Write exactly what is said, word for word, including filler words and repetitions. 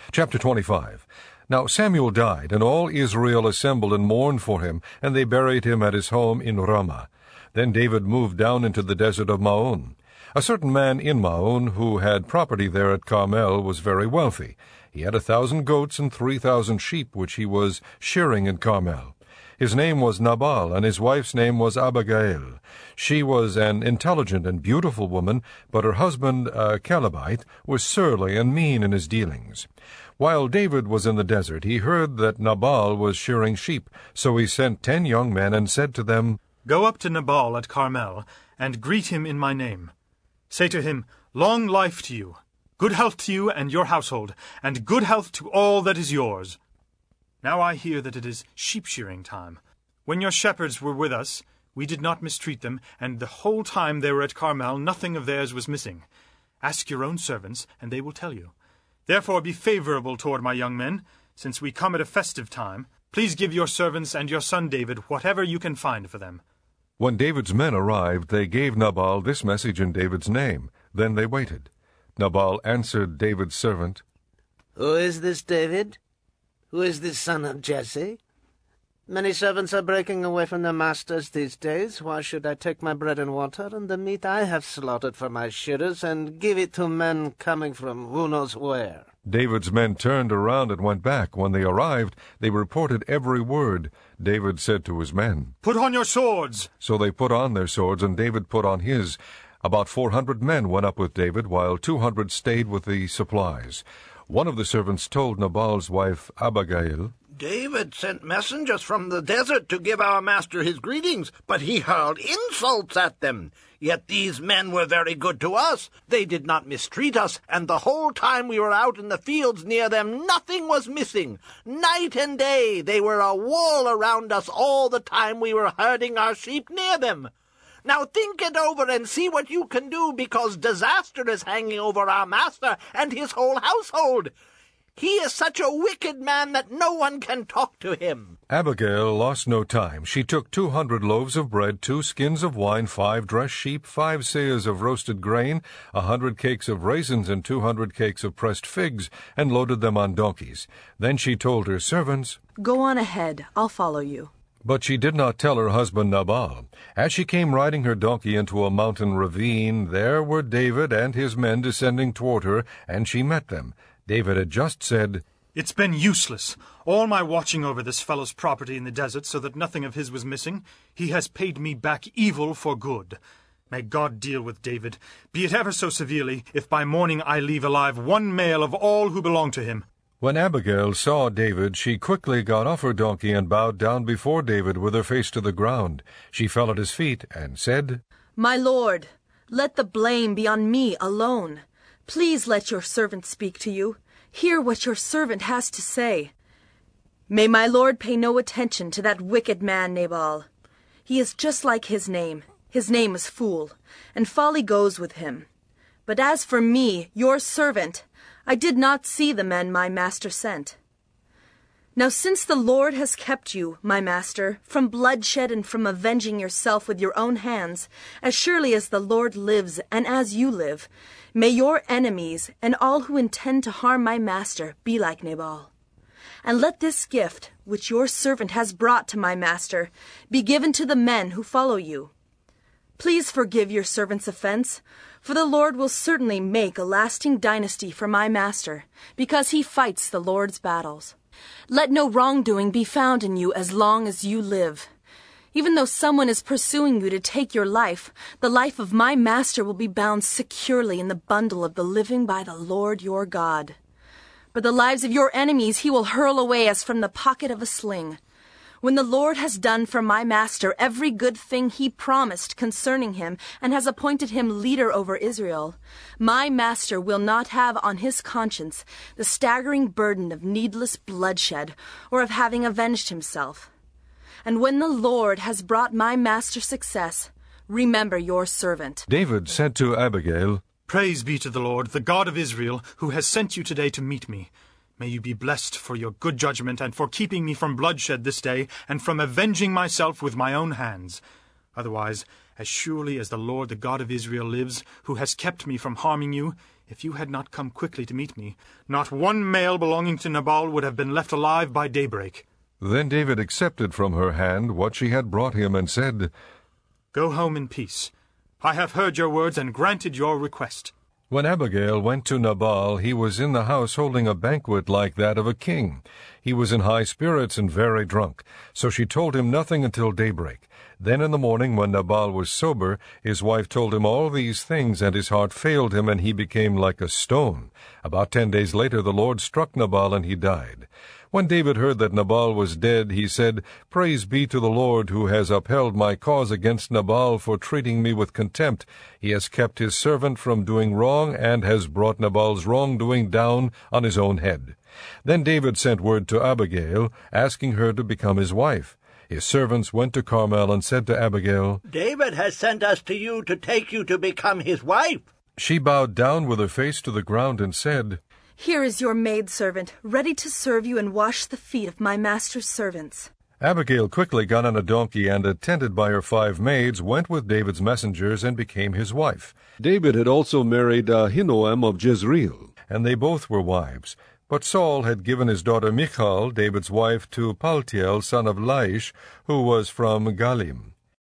Chapter twenty-five. Now Samuel died, and all Israel assembled and mourned for him, and they buried him at his home in Ramah. Then David moved down into the desert of Maon. A certain man in Maon, who had property there at Carmel, was very wealthy. He had a thousand goats and three thousand sheep, which he was shearing in Carmel. His name was Nabal, and his wife's name was Abigail. She was an intelligent and beautiful woman, but her husband, uh, Calebite, was surly and mean in his dealings. While David was in the desert, he heard that Nabal was shearing sheep, so he sent ten young men and said to them, "Go up to Nabal at Carmel, and greet him in my name. Say to him, 'Long life to you, good health to you and your household, and good health to all that is yours.' Now I hear that it is sheep-shearing time. When your shepherds were with us, we did not mistreat them, and the whole time they were at Carmel nothing of theirs was missing. Ask your own servants, and they will tell you. Therefore be favorable toward my young men, since we come at a festive time. Please give your servants and your son David whatever you can find for them." When David's men arrived, they gave Nabal this message in David's name. Then they waited. Nabal answered David's servant, "Who is this David? Who is this son of Jesse? Many servants are breaking away from their masters these days. Why should I take my bread and water and the meat I have slaughtered for my shearers and give it to men coming from who knows where?" David's men turned around and went back. When they arrived, they reported every word. David said to his men, "Put on your swords!" So they put on their swords, and David put on his. About four hundred men went up with David, while two hundred stayed with the supplies. One of the servants told Nabal's wife Abigail, "David sent messengers from the desert to give our master his greetings, but he hurled insults at them. Yet these men were very good to us. They did not mistreat us, and the whole time we were out in the fields near them, nothing was missing. Night and day they were a wall around us all the time we were herding our sheep near them. Now think it over and see what you can do, because disaster is hanging over our master and his whole household. He is such a wicked man that no one can talk to him." Abigail lost no time. She took two hundred loaves of bread, two skins of wine, five dressed sheep, five seahs of roasted grain, a hundred cakes of raisins, and two hundred cakes of pressed figs, and loaded them on donkeys. Then she told her servants, "Go on ahead, I'll follow you." But she did not tell her husband Nabal. As she came riding her donkey into a mountain ravine, there were David and his men descending toward her, and she met them. David had just said, "It's been useless, all my watching over this fellow's property in the desert so that nothing of his was missing. He has paid me back evil for good. May God deal with David, be it ever so severely, if by morning I leave alive one male of all who belong to him." When Abigail saw David, she quickly got off her donkey and bowed down before David with her face to the ground. She fell at his feet and said, "My lord, let the blame be on me alone. Please let your servant speak to you. Hear what your servant has to say. May my lord pay no attention to that wicked man Nabal. He is just like his name. His name is Fool, and folly goes with him. But as for me, your servant, I did not see the men my master sent. Now since the Lord has kept you, my master, from bloodshed and from avenging yourself with your own hands, as surely as the Lord lives and as you live, may your enemies and all who intend to harm my master be like Nabal. And let this gift, which your servant has brought to my master, be given to the men who follow you. Please forgive your servant's offense, for the Lord will certainly make a lasting dynasty for my master, because he fights the Lord's battles. Let no wrongdoing be found in you as long as you live. Even though someone is pursuing you to take your life, the life of my master will be bound securely in the bundle of the living by the Lord your God. But the lives of your enemies he will hurl away as from the pocket of a sling. When the Lord has done for my master every good thing he promised concerning him and has appointed him leader over Israel, my master will not have on his conscience the staggering burden of needless bloodshed or of having avenged himself. And when the Lord has brought my master success, remember your servant." David said to Abigail, "Praise be to the Lord, the God of Israel, who has sent you today to meet me. May you be blessed for your good judgment and for keeping me from bloodshed this day and from avenging myself with my own hands. Otherwise, as surely as the Lord, the God of Israel, lives, who has kept me from harming you, If you had not come quickly to meet me, not one male belonging to Nabal would have been left alive by daybreak." Then David accepted from her hand what she had brought him, and said, "Go home in peace. I have heard your words and granted your request." When Abigail went to Nabal, he was in the house holding a banquet like that of a king. He was in high spirits and very drunk, so she told him nothing until daybreak. Then in the morning, when Nabal was sober, his wife told him all these things, and his heart failed him, and he became like a stone. About ten days later the Lord struck Nabal, and he died. When David heard that Nabal was dead, he said, "Praise be to the Lord, who has upheld my cause against Nabal for treating me with contempt. He has kept his servant from doing wrong, and has brought Nabal's wrongdoing down on his own head." Then David sent word to Abigail, asking her to become his wife. His servants went to Carmel and said to Abigail, "David has sent us to you to take you to become his wife." She bowed down with her face to the ground and said, "Here is your maidservant, ready to serve you and wash the feet of my master's servants." Abigail quickly got on a donkey and, attended by her five maids, went with David's messengers and became his wife. David had also married Ahinoam of Jezreel, and they both were wives. But Saul had given his daughter Michal, David's wife, to Paltiel, son of Laish, who was from Galim.